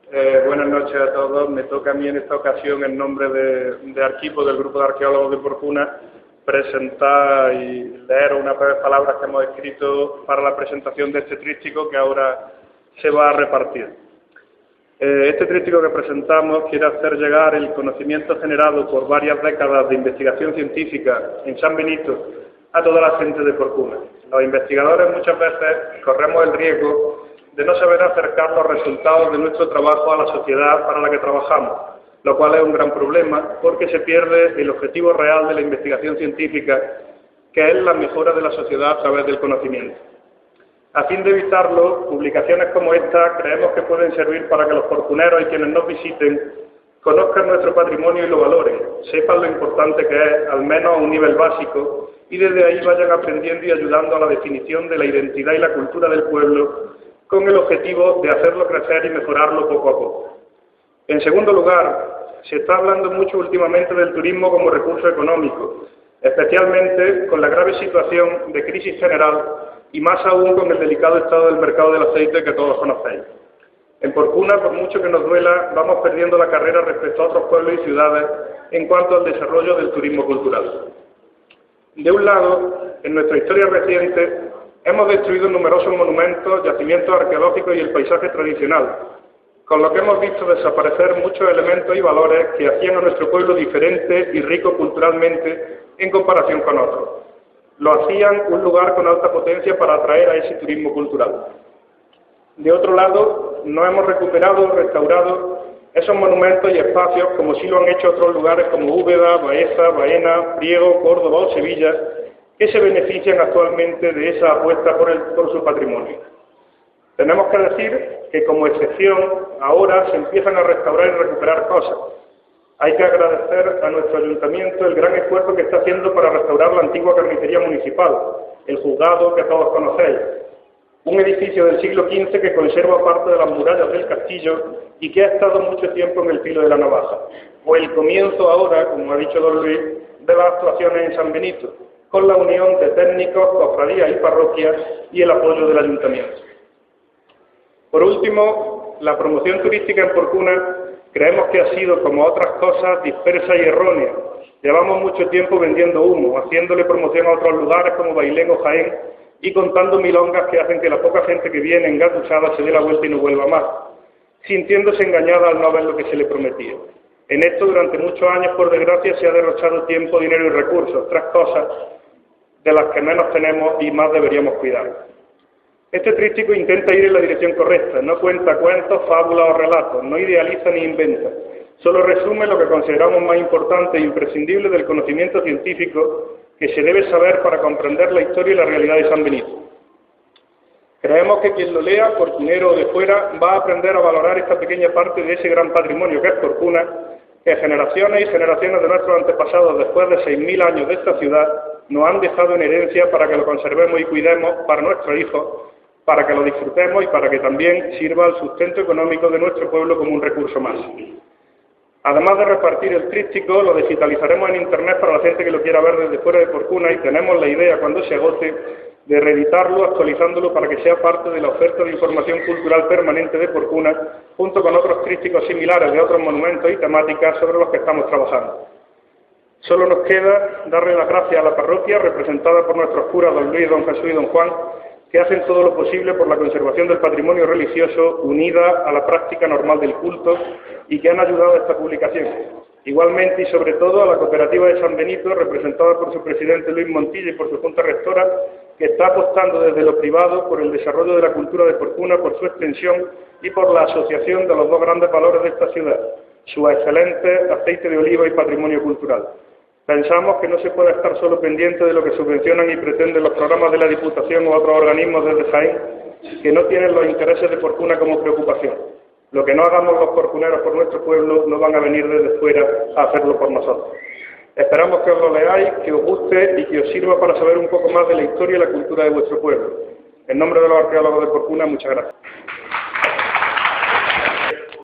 Buenas noches a todos. Me toca a mí en esta ocasión, en nombre de Arquipo, del Grupo de Arqueólogos de Porcuna, presentar y leer unas breves palabras que hemos escrito para la presentación de este tríptico que ahora se va a repartir. Este tríptico que presentamos quiere hacer llegar el conocimiento generado por varias décadas de investigación científica en San Benito a toda la gente de Porcuna. Los investigadores muchas veces corremos el riesgo de no saber acercar los resultados de nuestro trabajo a la sociedad para la que trabajamos, lo cual es un gran problema porque se pierde el objetivo real de la investigación científica, que es la mejora de la sociedad a través del conocimiento. A fin de evitarlo, publicaciones como esta creemos que pueden servir para que los porcuneros y quienes nos visiten conozcan nuestro patrimonio y lo valoren, sepan lo importante que es, al menos a un nivel básico, y desde ahí vayan aprendiendo y ayudando a la definición de la identidad y la cultura del pueblo, con el objetivo de hacerlo crecer y mejorarlo poco a poco. En segundo lugar, se está hablando mucho últimamente del turismo como recurso económico, especialmente con la grave situación de crisis general y más aún con el delicado estado del mercado del aceite que todos conocéis. En Porcuna, por mucho que nos duela, vamos perdiendo la carrera respecto a otros pueblos y ciudades en cuanto al desarrollo del turismo cultural. De un lado, en nuestra historia reciente, hemos destruido numerosos monumentos, yacimientos arqueológicos y el paisaje tradicional, con lo que hemos visto desaparecer muchos elementos y valores que hacían a nuestro pueblo diferente y rico culturalmente en comparación con otros. Lo hacían un lugar con alta potencia para atraer a ese turismo cultural. De otro lado, no hemos recuperado o restaurado esos monumentos y espacios como sí lo han hecho otros lugares como Úbeda, Baeza, Baena, Priego, Córdoba o Sevilla, que se benefician actualmente de esa apuesta por su patrimonio. Tenemos que decir que como excepción ahora se empiezan a restaurar y recuperar cosas. Hay que agradecer a nuestro ayuntamiento el gran esfuerzo que está haciendo para restaurar la antigua carnicería municipal, el juzgado que todos conocéis, un edificio del siglo XV que conserva parte de las murallas del castillo y que ha estado mucho tiempo en el filo de la navaja, o el comienzo ahora, como ha dicho don Luis, de las actuaciones en San Benito, con la unión de técnicos, cofradías y parroquias y el apoyo del ayuntamiento. Por último, la promoción turística en Porcuna creemos que ha sido, como otras cosas, dispersa y errónea. Llevamos mucho tiempo vendiendo humo, haciéndole promoción a otros lugares como Bailén o Jaén y contando milongas que hacen que la poca gente que viene engatusada se dé la vuelta y no vuelva más, sintiéndose engañada al no ver lo que se le prometía. En esto, durante muchos años, por desgracia, se ha derrochado tiempo, dinero y recursos, otras cosas de las que menos tenemos y más deberíamos cuidar. Este tríptico intenta ir en la dirección correcta, no cuenta cuentos, fábulas o relatos, no idealiza ni inventa, solo resume lo que consideramos más importante e imprescindible del conocimiento científico que se debe saber para comprender la historia y la realidad de San Benito. Creemos que quien lo lea, porcunero o de fuera, va a aprender a valorar esta pequeña parte de ese gran patrimonio que es Porcuna, que generaciones y generaciones de nuestros antepasados, después de 6.000 años de esta ciudad, nos han dejado en herencia para que lo conservemos y cuidemos para nuestros hijos, para que lo disfrutemos y para que también sirva al sustento económico de nuestro pueblo como un recurso más. Además de repartir el tríptico, lo digitalizaremos en Internet para la gente que lo quiera ver desde fuera de Porcuna y tenemos la idea, cuando se agote, de reeditarlo, actualizándolo para que sea parte de la oferta de información cultural permanente de Porcuna, junto con otros trípticos similares de otros monumentos y temáticas sobre los que estamos trabajando. Solo nos queda darle las gracias a la parroquia, representada por nuestros curas don Luis, don Jesús y don Juan, que hacen todo lo posible por la conservación del patrimonio religioso unida a la práctica normal del culto y que han ayudado a esta publicación. Igualmente y sobre todo a la cooperativa de San Benito, representada por su presidente Luis Montilla y por su junta rectora, que está apostando desde lo privado por el desarrollo de la cultura de Porcuna, por su extensión y por la asociación de los dos grandes valores de esta ciudad, su excelente aceite de oliva y patrimonio cultural. Pensamos que no se puede estar solo pendiente de lo que subvencionan y pretenden los programas de la Diputación o otros organismos desde Jaén, que no tienen los intereses de Porcuna como preocupación. Lo que no hagamos los porcuneros por nuestro pueblo no van a venir desde fuera a hacerlo por nosotros. Esperamos que os lo leáis, que os guste y que os sirva para saber un poco más de la historia y la cultura de vuestro pueblo. En nombre de los arqueólogos de Porcuna, muchas gracias.